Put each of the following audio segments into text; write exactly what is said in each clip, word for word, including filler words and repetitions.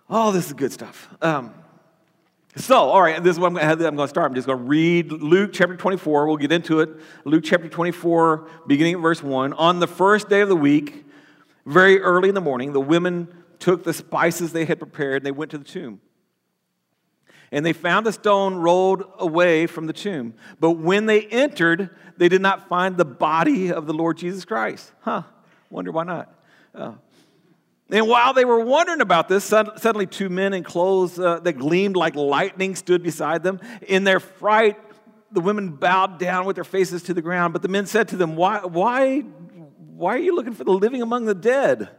Oh, this is good stuff. Um, so, all right, this is what I'm going to start. I'm just going to read Luke chapter twenty-four. We'll get into it. Luke chapter twenty-four, beginning at verse one. On the first day of the week, very early in the morning, the women took the spices they had prepared, and they went to the tomb. And they found the stone rolled away from the tomb. But when they entered, they did not find the body of the Lord Jesus Christ. Huh, wonder why not. Uh, and while they were wondering about this, suddenly two men in clothes uh, that gleamed like lightning stood beside them. In their fright, the women bowed down with their faces to the ground. But the men said to them, why, why, why are you looking for the living among the dead?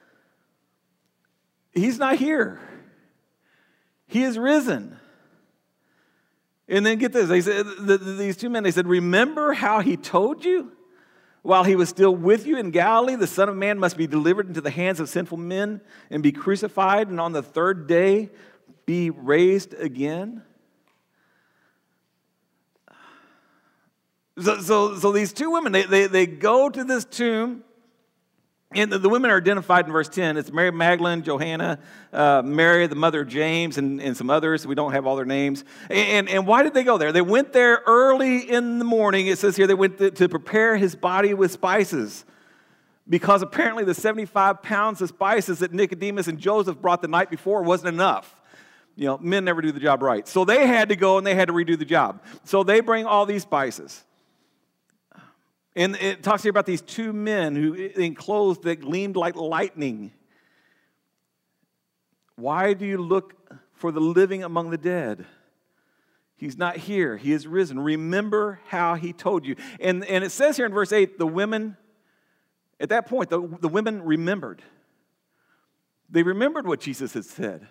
He's not here. He is risen. And then get this, they said, the, the, these two men, they said, remember how he told you while he was still with you in Galilee, the Son of Man must be delivered into the hands of sinful men and be crucified, and on the third day be raised again. So, so, so these two women, they, they, they go to this tomb. And the, the women are identified in verse ten. It's Mary Magdalene, Johanna, uh, Mary, the mother of James, and, and some others. We don't have all their names. And, and why did they go there? They went there early in the morning. It says here they went to, to prepare his body with spices. Because apparently the seventy-five pounds of spices that Nicodemus and Joseph brought the night before wasn't enough. You know, men never do the job right. So they had to go and they had to redo the job. So they bring all these spices. And it talks here about these two men who in clothes that gleamed like lightning. Why do you look for the living among the dead? He's not here. He is risen. Remember how he told you. And, and it says here in verse eight, the women, at that point, the, the women remembered. They remembered what Jesus had said.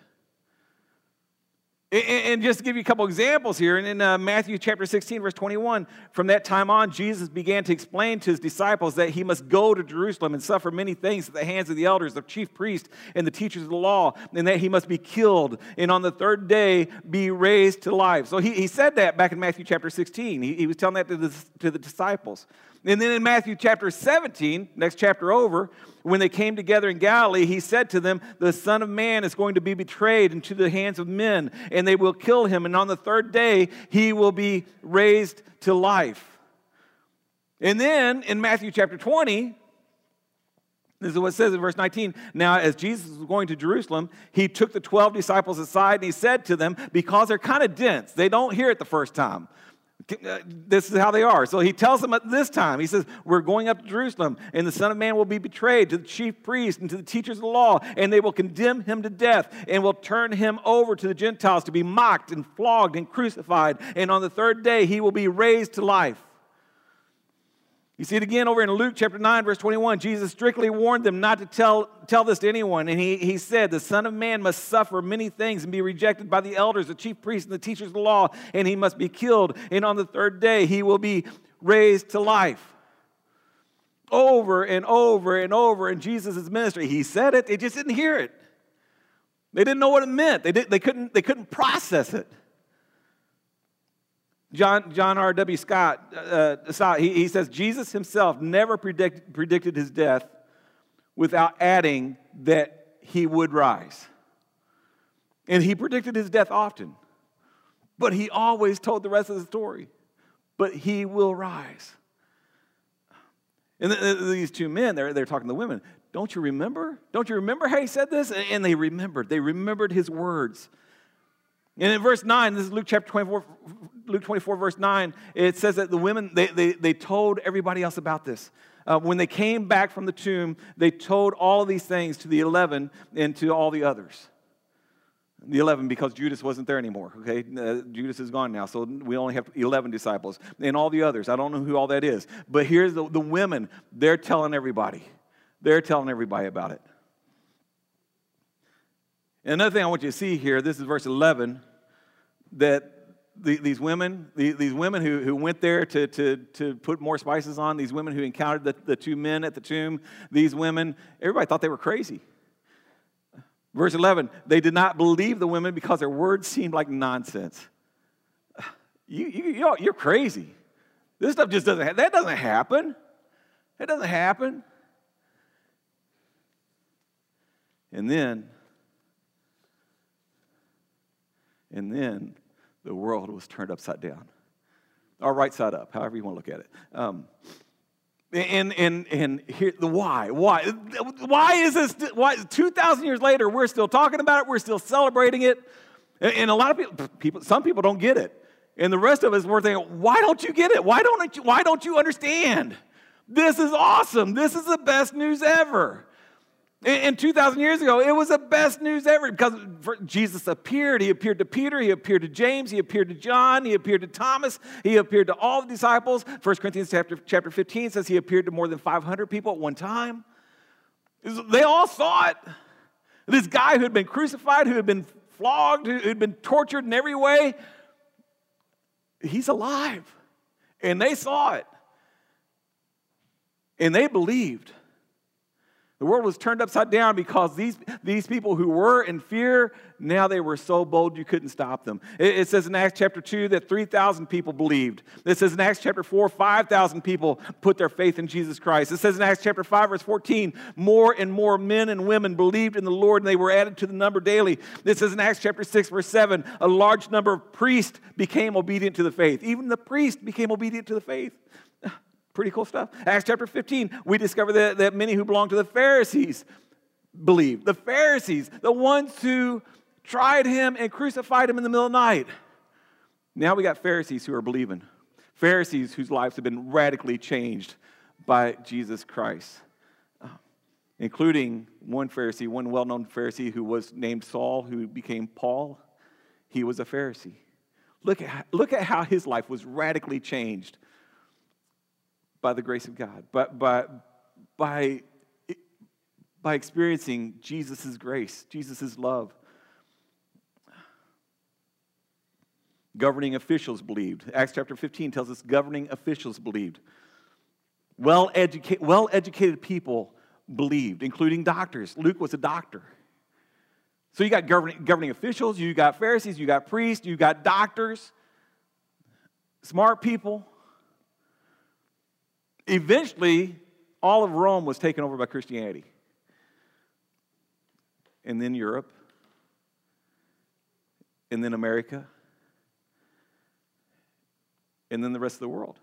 And just to give you a couple examples here, in uh, Matthew chapter sixteen, verse twenty-one, from that time on, Jesus began to explain to his disciples that he must go to Jerusalem and suffer many things at the hands of the elders, the chief priests, and the teachers of the law, and that he must be killed, and on the third day be raised to life. So he, he said that back in Matthew chapter sixteen. He, he was telling that to the, to the disciples. And then in Matthew chapter seventeen, next chapter over, when they came together in Galilee, he said to them, the Son of Man is going to be betrayed into the hands of men, and they will kill him, and on the third day he will be raised to life. And then in Matthew chapter twenty, this is what it says in verse nineteen. Now, as Jesus was going to Jerusalem, he took the twelve disciples aside, and he said to them, because they're kind of dense, they don't hear it the first time. This is how they are. So he tells them at this time, he says, we're going up to Jerusalem, and the Son of Man will be betrayed to the chief priests and to the teachers of the law, and they will condemn him to death, and will turn him over to the Gentiles to be mocked and flogged and crucified, and on the third day he will be raised to life. You see it again over in Luke chapter nine, verse twenty-one. Jesus strictly warned them not to tell, tell this to anyone. And he, he said, the Son of Man must suffer many things and be rejected by the elders, the chief priests, and the teachers of the law, and he must be killed. And on the third day, he will be raised to life. Over and over and over in Jesus' ministry. He said it, they just didn't hear it. They didn't know what it meant. They, did, they, couldn't, they couldn't process it. John, John R W. Scott, uh, he, he says, Jesus himself never predict, predicted his death without adding that he would rise. And he predicted his death often. But he always told the rest of the story. But he will rise. And th- th- these two men, they're, they're talking to the women. Don't you remember? Don't you remember how he said this? And, and they remembered. They remembered his words. And in verse nine, this is Luke chapter twenty-four, Luke twenty-four, verse nine, it says that the women, they, they, they told everybody else about this. Uh, when they came back from the tomb, they told all of these things to the eleven and to all the others. The eleven, because Judas wasn't there anymore, okay? Uh, Judas is gone now, so we only have eleven disciples. And all the others, I don't know who all that is. But here's the, the women, they're telling everybody. They're telling everybody about it. And another thing I want you to see here, this is verse eleven, that the, these women, the, these women who, who went there to, to, to put more spices on, these women who encountered the, the two men at the tomb, these women, everybody thought they were crazy. Verse eleven, they did not believe the women because their words seemed like nonsense. You, you, you're crazy. This stuff just doesn't, that doesn't happen. That doesn't happen. And then, And then the world was turned upside down. Or right side up, however you want to look at it. Um, and and and here the why. Why? Why is this, why two thousand years later, we're still talking about it, we're still celebrating it. And, and a lot of people, people, some people don't get it. And the rest of us were thinking, why don't you get it? Why don't you, why don't you understand? This is awesome. This is the best news ever. And two thousand years ago, it was the best news ever because Jesus appeared. He appeared to Peter. He appeared to James. He appeared to John. He appeared to Thomas. He appeared to all the disciples. First Corinthians chapter, chapter fifteen says he appeared to more than five hundred people at one time. They all saw it. This guy who had been crucified, who had been flogged, who had been tortured in every way, he's alive. And they saw it. And they believed. The world was turned upside down because these, these people who were in fear, now they were so bold you couldn't stop them. It, it says in Acts chapter two that three thousand people believed. It says in Acts chapter four, five thousand people put their faith in Jesus Christ. It says in Acts chapter five, verse fourteen, more and more men and women believed in the Lord and they were added to the number daily. It says in Acts chapter six, verse seven, a large number of priests became obedient to the faith. Even the priests became obedient to the faith. Pretty cool stuff. Acts chapter fifteen, we discover that, that many who belonged to the Pharisees believed. The Pharisees, the ones who tried him and crucified him in the middle of the night. Now we got Pharisees who are believing. Pharisees whose lives have been radically changed by Jesus Christ. Uh, including one Pharisee, one well-known Pharisee who was named Saul, who became Paul. He was a Pharisee. Look at, look at how his life was radically changed by the grace of God, but by, by, by experiencing Jesus' grace, Jesus' love. Governing officials believed. Acts chapter fifteen tells us governing officials believed. Well-educated, well-educated people believed, including doctors. Luke was a doctor. So you got governing, governing officials, you got Pharisees, you got priests, you got doctors, smart people. Eventually, all of Rome was taken over by Christianity. And then Europe. And then America. And then the rest of the world.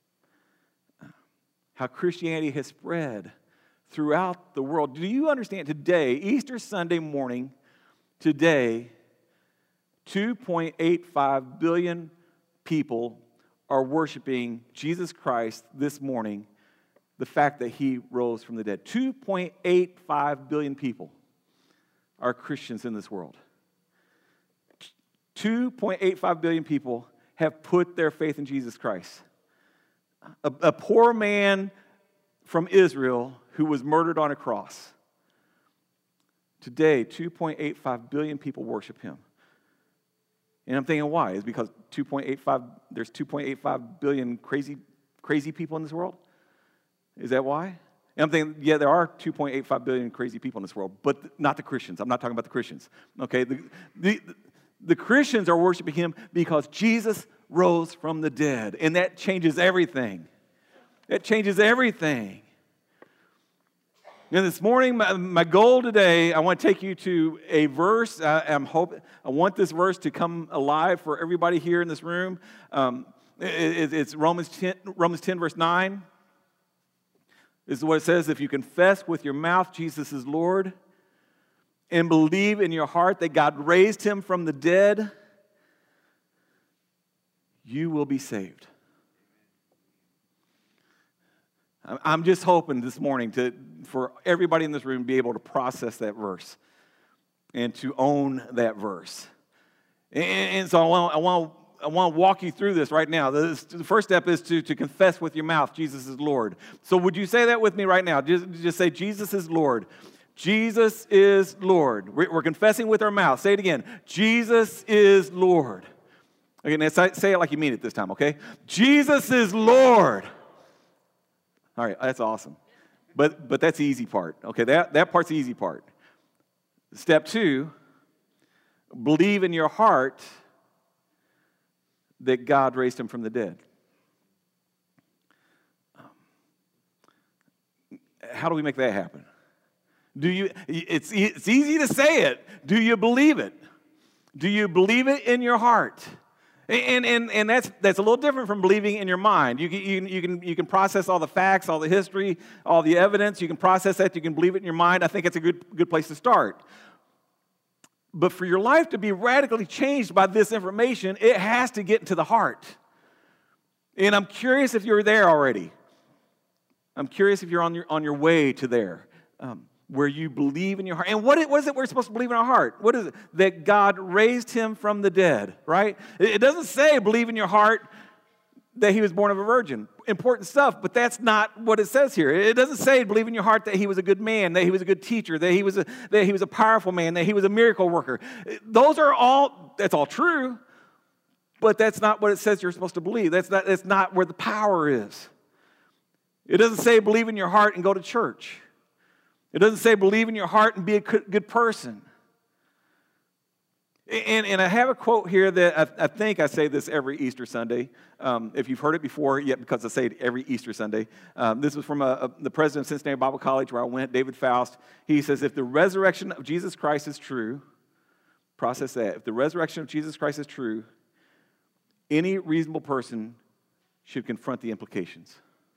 How Christianity has spread throughout the world. Do you understand today, Easter Sunday morning, today, two point eight five billion people are worshiping Jesus Christ this morning, the fact that he rose from the dead. two point eight five billion people are Christians in this world. two point eight five billion people have put their faith in Jesus Christ. A, a poor man from Israel who was murdered on a cross. Today, two point eight five billion people worship him. And I'm thinking, why? Is it because two point eight five, there's two point eight five billion crazy, crazy people in this world? Is that why? And I'm thinking, yeah, there are two point eight five billion crazy people in this world, but not the Christians. I'm not talking about the Christians. Okay, the, the, the Christians are worshiping him because Jesus rose from the dead, and that changes everything. That changes everything. And this morning, my, my goal today, I want to take you to a verse. I, I'm hope, I want this verse to come alive for everybody here in this room. Um, it, it's Romans ten, Romans ten, verse nine. This is what it says. If you confess with your mouth Jesus is Lord and believe in your heart that God raised him from the dead, you will be saved. I'm just hoping this morning to, for everybody in this room to be able to process that verse and to own that verse. And, and so I want, I, want, I want to walk you through this right now. This, the first step is to, to confess with your mouth Jesus is Lord. So would you say that with me right now? Just, just say Jesus is Lord. Jesus is Lord. We're, we're confessing with our mouth. Say it again. Jesus is Lord. Okay, now say, say it like you mean it this time, okay? Jesus is Lord. All right, that's awesome. But but that's the easy part. Okay, that, that part's the easy part. Step two, believe in your heart that God raised him from the dead. How do we make that happen? Do you? It's, it's easy to say it. Do you believe it? Do you believe it in your heart? And, and, and that's, that's a little different from believing in your mind. You can, you, can, you, can, you can process all the facts, all the history, all the evidence. You can process that. You can believe it in your mind. I think it's a good, good place to start. But for your life to be radically changed by this information, it has to get into the heart. And I'm curious if you're there already. I'm curious if you're on your, on your way to there, um, where you believe in your heart. And what is, what is it we're supposed to believe in our heart? What is it? That God raised him from the dead, right? It, it doesn't say believe in your heart that he was born of a virgin. Important stuff, but that's not what it says here. It doesn't say believe in your heart that he was a good man, that he was a good teacher, that he was a, that he was a powerful man, that he was a miracle worker. Those are all, that's all true, but that's not what it says you're supposed to believe. That's not, that's not where the power is. It doesn't say believe in your heart and go to church. It doesn't say believe in your heart and be a good person. And, and I have a quote here that I, I think I say this every Easter Sunday. Um, if you've heard it before, yet because I say it every Easter Sunday. Um, this was from a, a, the president of Cincinnati Bible College where I went, David Faust. He says, if the resurrection of Jesus Christ is true, process that. If the resurrection of Jesus Christ is true, any reasonable person should confront the implications.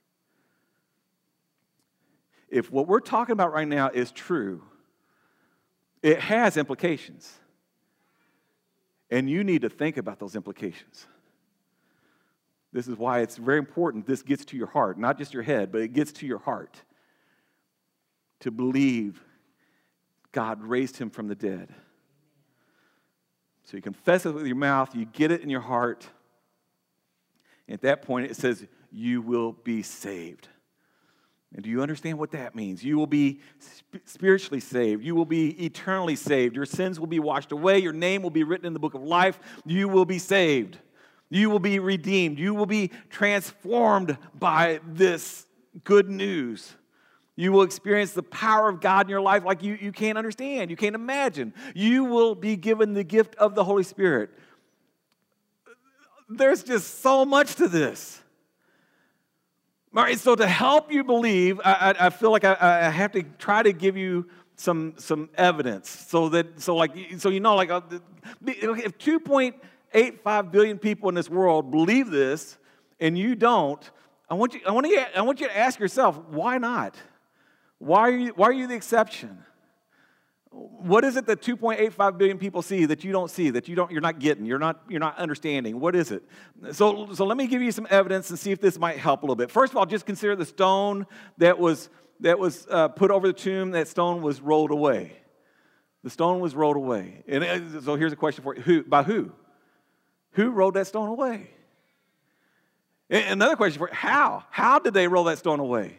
If what we're talking about right now is true, it has implications. And you need to think about those implications. This is why it's very important this gets to your heart, not just your head, but it gets to your heart to believe God raised him from the dead. So you confess it with your mouth, you get it in your heart, and at that point it says you will be saved. And do you understand what that means? You will be spiritually saved. You will be eternally saved. Your sins will be washed away. Your name will be written in the book of life. You will be saved. You will be redeemed. You will be transformed by this good news. You will experience the power of God in your life like you, you can't understand. You can't imagine. You will be given the gift of the Holy Spirit. There's just so much to this. All right, so to help you believe, I, I, I feel like I, I have to try to give you some some evidence, so that so like so you know like uh, if two point eight five billion people in this world believe this and you don't, I want you I want you I want you to ask yourself, why not? Why are you why are you the exception? What is it that two point eight five billion people see that you don't see, that you don't, you're not getting, you're not, you're not understanding? What is it? So, so let me give you some evidence and see if this might help a little bit. First of all, just consider the stone that was that was uh, put over the tomb. That stone was rolled away. The stone was rolled away. And it, so here's a question for you: Who? By who? Who rolled that stone away? And another question for you: How? How did they roll that stone away?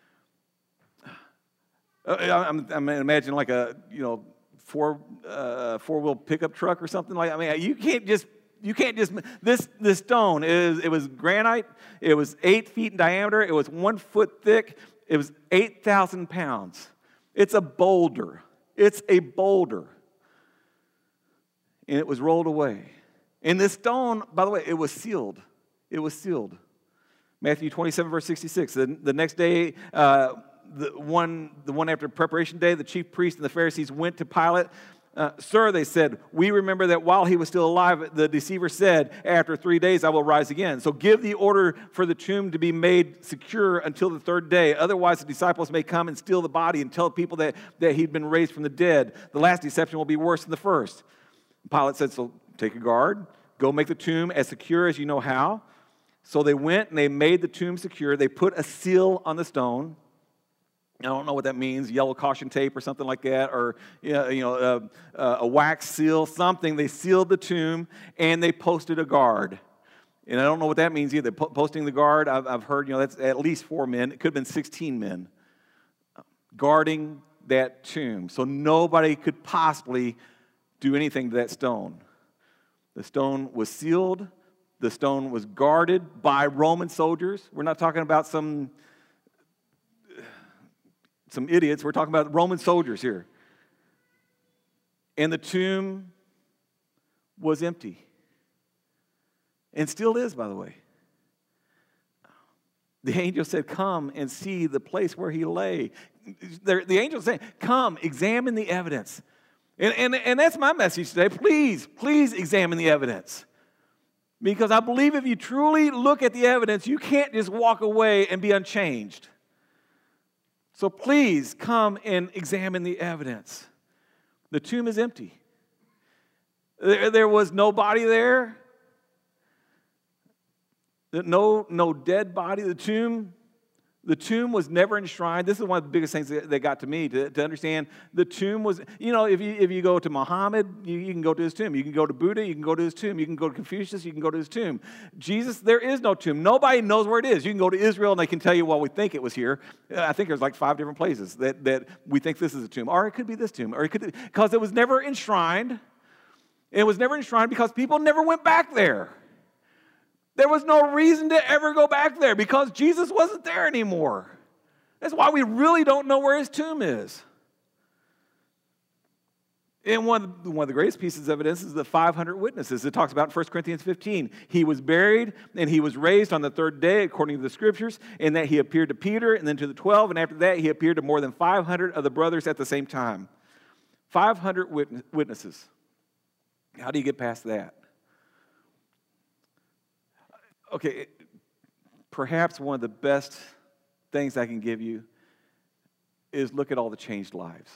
I'm, I'm imagining like a, you know, four uh, four wheel pickup truck or something like. I mean, you can't just you can't just this this stone is it was granite. It was eight feet in diameter. It was one foot thick. It was eight thousand pounds. It's a boulder. It's a boulder, and it was rolled away. And this stone, by the way, it was sealed. It was sealed. Matthew twenty-seven verse sixty-six. The, the next day. Uh, The one, the one after preparation day, the chief priests and the Pharisees went to Pilate. Uh, Sir, they said, we remember that while he was still alive, the deceiver said, after three days I will rise again. So give the order for the tomb to be made secure until the third day. Otherwise, the disciples may come and steal the body and tell people that, that he'd been raised from the dead. The last deception will be worse than the first. Pilate said, so take a guard. Go make the tomb as secure as you know how. So they went and they made the tomb secure. They put a seal on the stone. I don't know what that means, yellow caution tape or something like that, or you know, uh, uh, a wax seal, something. They sealed the tomb, and they posted a guard. And I don't know what that means either. Po- posting the guard, I've, I've heard, you know, that's at least four men. It could have been sixteen men guarding that tomb. So nobody could possibly do anything to that stone. The stone was sealed. The stone was guarded by Roman soldiers. We're not talking about some... Some idiots. We're talking about Roman soldiers here. And the tomb was empty. And still is, by the way. The angel said, come and see the place where he lay. The angel said, come, examine the evidence. And, and, and that's my message today. Please, please examine the evidence. Because I believe if you truly look at the evidence, you can't just walk away and be unchanged. So please come and examine the evidence. The tomb is empty. There, there was no body there. No, no dead body. The tomb, the tomb was never enshrined. This is one of the biggest things that, that got to me to, to understand. The tomb was, you know, if you if you go to Muhammad, you, you can go to his tomb. You can go to Buddha, you can go to his tomb. You can go to Confucius, you can go to his tomb. Jesus, there is no tomb. Nobody knows where it is. You can go to Israel and they can tell you, well, we think it was here. I think there's like five different places that, that we think this is a tomb. Or it could be this tomb. Or it could, because it was never enshrined. It was never enshrined because people never went back there. There was no reason to ever go back there because Jesus wasn't there anymore. That's why we really don't know where his tomb is. And one, one of the greatest pieces of evidence is the five hundred witnesses. It talks about in First Corinthians fifteen. He was buried and he was raised on the third day according to the scriptures, and that he appeared to Peter and then to the twelve, and after that he appeared to more than five hundred of the brothers at the same time. five hundred witnesses. How do you get past that? Okay, perhaps one of the best things I can give you is look at all the changed lives.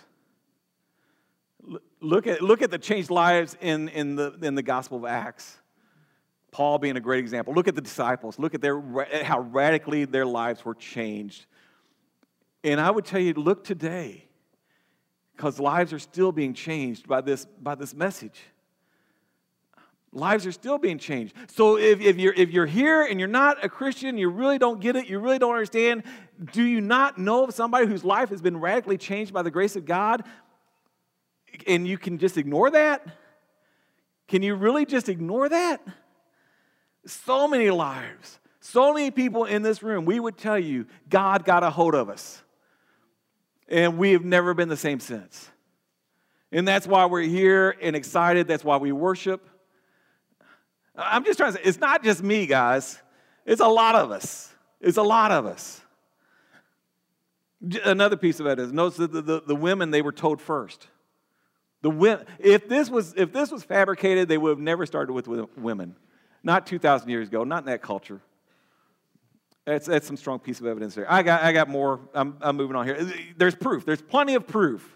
Look at, look at the changed lives in, in, the, in the Gospel of Acts. Paul being a great example. Look at the disciples. Look at their, how radically their lives were changed. And I would tell you, look today, because lives are still being changed by this, by this message. Lives are still being changed. So if, if, you're, if you're here and you're not a Christian, you really don't get it, you really don't understand, do you not know of somebody whose life has been radically changed by the grace of God, and you can just ignore that? Can you really just ignore that? So many lives, so many people in this room, we would tell you, God got a hold of us. And we have never been the same since. And that's why we're here and excited. That's why we worship. I'm just trying to say, it's not just me, guys. It's a lot of us. It's a lot of us. Another piece of evidence. Notice that the, the, the women, they were told first. The women, if this was if this was fabricated, they would have never started with women. Not two thousand years ago. Not in that culture. That's, that's some strong piece of evidence there. I got I got more. I'm, I'm moving on here. There's proof. There's plenty of proof.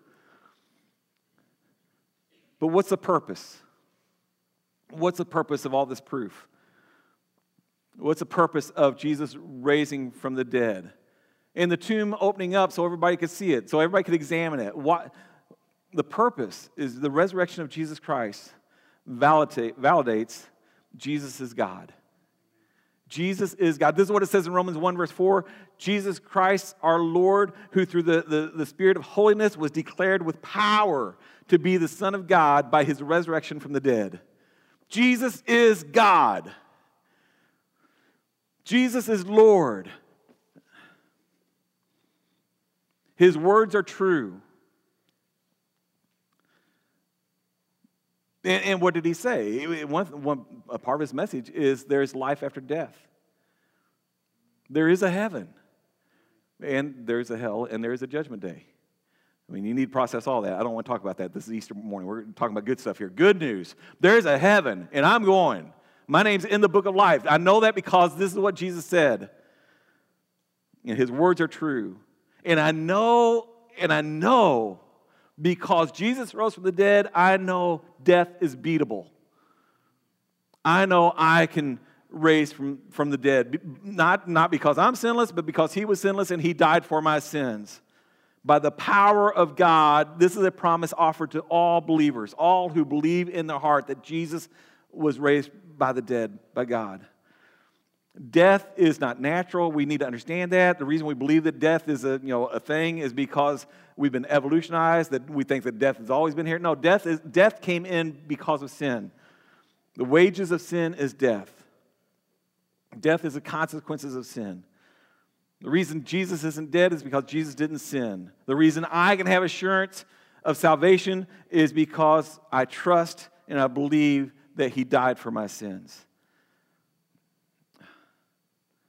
But what's the purpose? What's the purpose of all this proof? What's the purpose of Jesus raising from the dead? And the tomb opening up so everybody could see it, so everybody could examine it. What, the purpose is the resurrection of Jesus Christ validate, validates Jesus is God. Jesus is God. This is what it says in Romans one, verse four. Jesus Christ, our Lord, who through the, the, the Spirit of holiness was declared with power to be the Son of God by his resurrection from the dead. Jesus is God. Jesus is Lord. His words are true. And, and what did he say? One, one, a part of his message is there's life after death. There is a heaven. And there's a hell, and there is a judgment day. I mean, you need to process all that. I don't want to talk about that. This is Easter morning. We're talking about good stuff here. Good news. There's a heaven, and I'm going. My name's in the book of life. I know that because this is what Jesus said. And his words are true. And I know, and I know, because Jesus rose from the dead, I know death is beatable. I know I can raise from, from the dead. Not, not because I'm sinless, but because he was sinless and he died for my sins. By the power of God, this is a promise offered to all believers, all who believe in their heart that Jesus was raised by the dead, by God. Death is not natural. We need to understand that. The reason we believe that death is a, you know, a thing is because we've been evolutionized, that we think that death has always been here. No, death is death came in because of sin. The wages of sin is death. Death is the consequences of sin. The reason Jesus isn't dead is because Jesus didn't sin. The reason I can have assurance of salvation is because I trust and I believe that he died for my sins.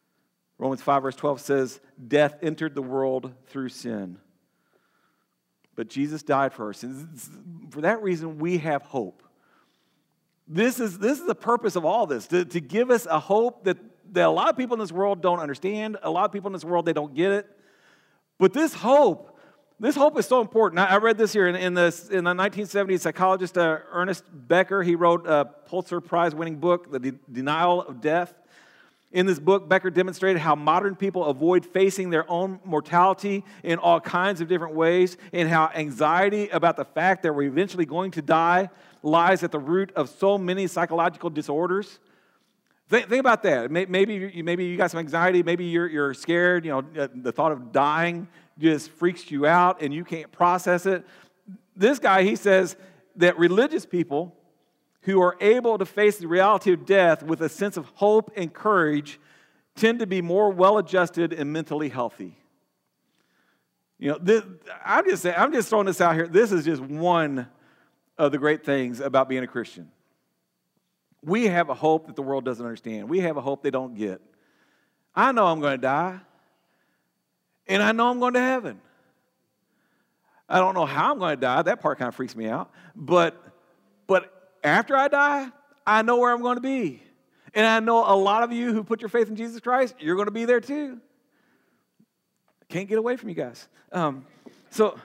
Romans five verse twelve says, death entered the world through sin. but Jesus died for us. And for that reason, we have hope. This is, this is the purpose of all this, to, to give us a hope that, that a lot of people in this world don't understand. A lot of people in this world, they don't get it. But this hope, this hope is so important. I, I read this here in, in, the, in the nineteen seventies, psychologist uh, Ernest Becker, he wrote a Pulitzer Prize-winning book, The De- Denial of Death. In this book, Becker demonstrated how modern people avoid facing their own mortality in all kinds of different ways, and how anxiety about the fact that we're eventually going to die lies at the root of so many psychological disorders. Think, think about that. Maybe you, maybe you got some anxiety. Maybe you're, you're scared. You know, the thought of dying just freaks you out, and you can't process it. This guy, he says that religious people who are able to face the reality of death with a sense of hope and courage tend to be more well-adjusted and mentally healthy. You know, this, I'm just saying, I'm just throwing this out here. This is just one of the great things about being a Christian. We have a hope that the world doesn't understand. We have a hope they don't get. I know I'm going to die, and I know I'm going to heaven. I don't know how I'm going to die. That part kind of freaks me out. But, but after I die, I know where I'm going to be. And I know a lot of you who put your faith in Jesus Christ, you're going to be there too. Can't get away from you guys. Um, so...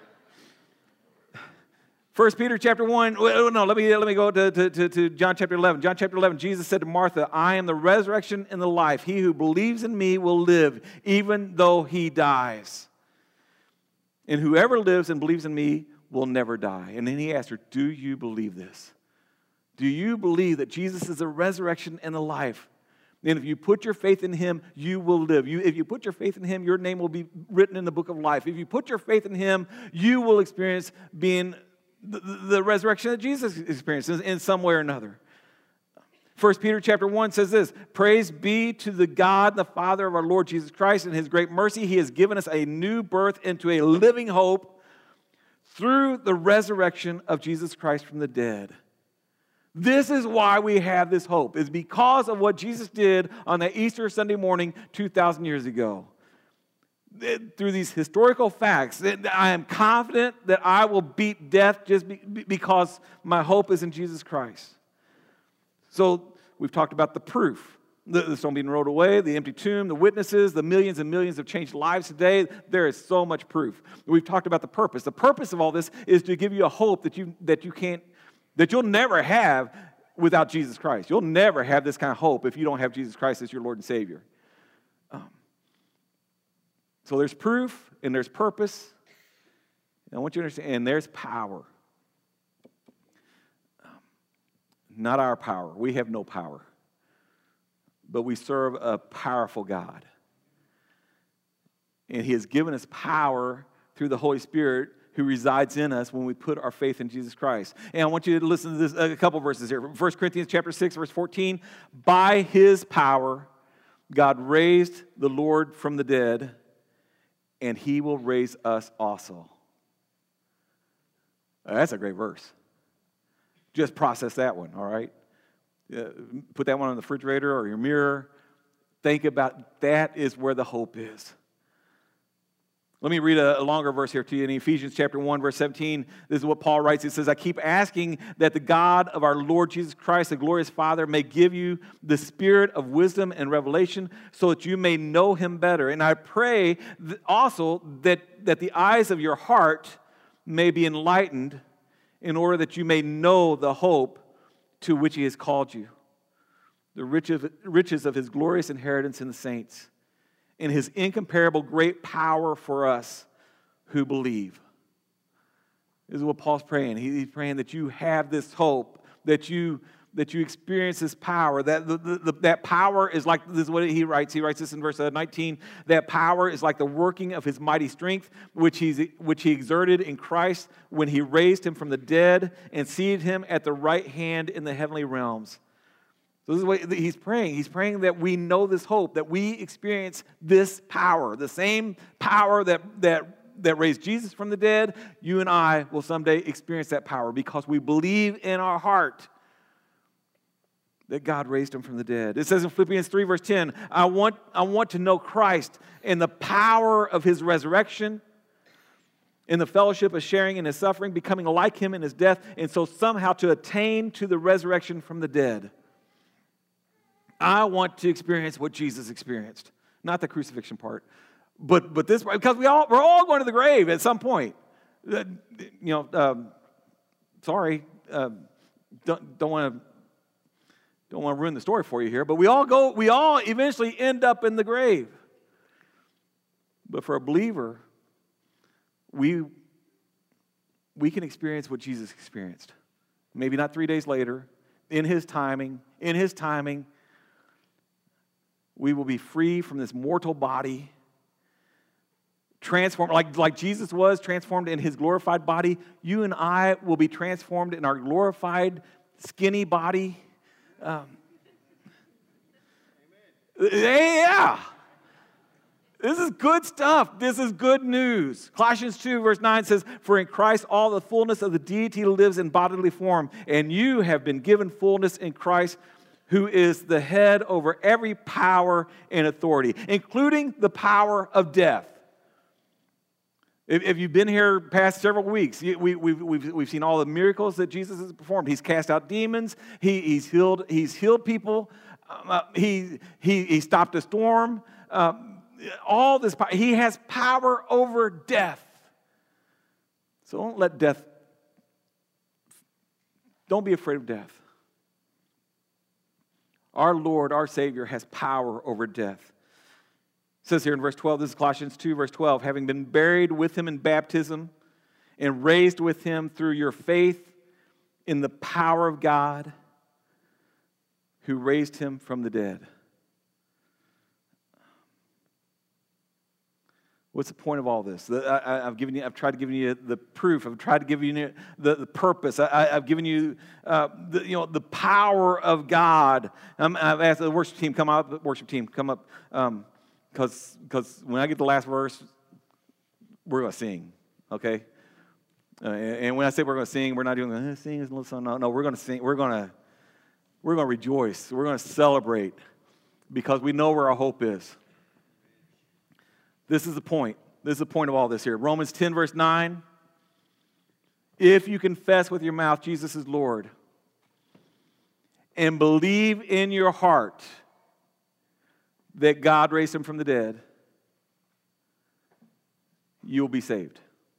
First Peter chapter one, no, let me, let me go to, to, to John chapter eleven. John chapter eleven, Jesus said to Martha, I am the resurrection and the life. He who believes in me will live, even though he dies. And whoever lives and believes in me will never die. And then he asked her, do you believe this? Do you believe that Jesus is the resurrection and the life? And if you put your faith in him, you will live. You, if you put your faith in him, your name will be written in the book of life. If you put your faith in him, you will experience being The, the resurrection that Jesus experienced in some way or another. First Peter chapter one says this, praise be to the God, the Father of our Lord Jesus Christ. In his great mercy, he has given us a new birth into a living hope through the resurrection of Jesus Christ from the dead. This is why we have this hope. It's because of what Jesus did on that Easter Sunday morning two thousand years ago. Through these historical facts, I am confident that I will beat death just because my hope is in Jesus Christ. So we've talked about the proof. The stone being rolled away, the empty tomb, the witnesses, the millions and millions of changed lives today. There is so much proof. We've talked about the purpose. The purpose of all this is to give you a hope that you that you can't, that you'll never have without Jesus Christ. You'll never have this kind of hope if you don't have Jesus Christ as your Lord and Savior. Um, So there's proof, and there's purpose, and I want you to understand, and there's power. Um, not our power. We have no power. But we serve a powerful God. And he has given us power through the Holy Spirit who resides in us when we put our faith in Jesus Christ. And I want you to listen to this, a couple verses here. First Corinthians chapter six, verse fourteen. By his power, God raised the Lord from the dead, and he will raise us also. That's a great verse. Just process that one, all right? Uh, put that one on the refrigerator or your mirror. Think about that is where the hope is. Let me read a, a longer verse here to you in Ephesians chapter one, verse seventeen. This is what Paul writes. He says, I keep asking that the God of our Lord Jesus Christ, the glorious Father, may give you the spirit of wisdom and revelation so that you may know him better. And I pray also that, that the eyes of your heart may be enlightened in order that you may know the hope to which he has called you, the riches of his glorious inheritance in the saints, and his incomparable great power for us who believe. This is what Paul's praying. He's praying that you have this hope, that you that you experience this power. That the, the, that power is like, this is what he writes. He writes this in verse nineteen. That power is like the working of his mighty strength, which, he's, which he exerted in Christ when he raised him from the dead and seated him at the right hand in the heavenly realms. So this is what he's praying. He's praying that we know this hope, that we experience this power, the same power that, that, that raised Jesus from the dead. You and I will someday experience that power because we believe in our heart that God raised him from the dead. It says in Philippians three, verse ten, I want, I want to know Christ and the power of his resurrection in the fellowship of sharing in his suffering, becoming like him in his death, and so somehow to attain to the resurrection from the dead. I want to experience what Jesus experienced. Not the crucifixion part, but but this, because we all, we're all going to the grave at some point. Uh, you know, um, sorry, uh, don't, don't want to don't want to ruin the story for you here, but we all go, we all eventually end up in the grave. But for a believer, we, we can experience what Jesus experienced. Maybe not three days later, in his timing, in his timing, we will be free from this mortal body, transformed, like, like Jesus was transformed in his glorified body. You and I will be transformed in our glorified, skinny body. Um, yeah. This is good stuff. This is good news. Colossians two verse nine says, "For in Christ all the fullness of the deity lives in bodily form, and you have been given fullness in Christ, who is the head over every power and authority," including the power of death. If, if you've been here past several weeks, we, we, we've, we've, we've seen all the miracles that Jesus has performed. He's cast out demons. He, he's healed. He's healed people. Uh, he, he, he stopped a storm. Uh, all this power. He has power over death. So don't let death, don't be afraid of death. Our Lord, our Savior, has power over death. It says here in verse twelve, this is Colossians two, verse twelve, "Having been buried with him in baptism and raised with him through your faith in the power of God who raised him from the dead." What's the point of all this? The, I, I've given you. I've tried to give you the proof. I've tried to give you the, the purpose. I, I've given you, uh, the, you know, the power of God. Um, I've asked the worship team come up. The worship team come up, because um, because when I get the last verse, we're going to sing. Okay, uh, and, and when I say we're going to sing, we're not doing uh, sing is a little song. No, no, we're going to sing. We're going to we're going to rejoice. We're going to celebrate because we know where our hope is. This is the point. This is the point of all this here. Romans ten, verse nine. "If you confess with your mouth Jesus is Lord and believe in your heart that God raised him from the dead, you'll be saved."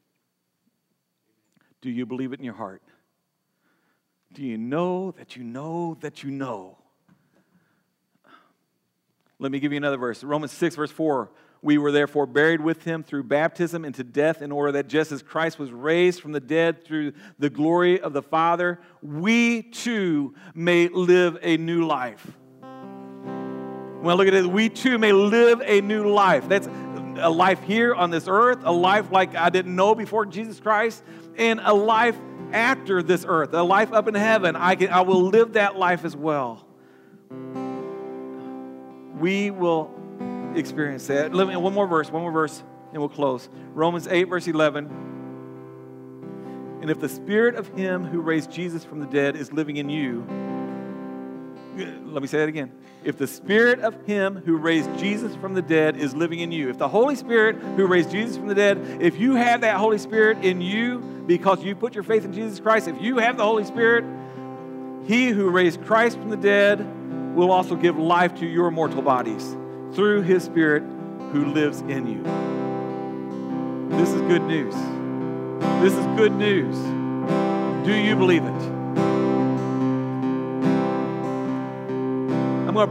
Do you believe it in your heart? Do you know that you know that you know? Let me give you another verse. Romans six, verse four. "We were therefore buried with him through baptism into death, in order that just as Christ was raised from the dead through the glory of the Father, we too may live a new life." Well, look at it. We too may live a new life. That's a life here on this earth, a life like I didn't know before Jesus Christ, and a life after this earth, a life up in heaven. I can, I will live that life as well. We will experience that. Let me, one more verse, one more verse, and we'll close. Romans eight, verse eleven. "And if the spirit of him who raised Jesus from the dead is living in you," let me say that again. If the spirit of him who raised Jesus from the dead is living in you, if the Holy Spirit who raised Jesus from the dead, if you have that Holy Spirit in you because you put your faith in Jesus Christ, if you have the Holy Spirit, he who raised Christ from the dead will also give life to your mortal bodies through his Spirit who lives in you. This is good news. This is good news. Do you believe it?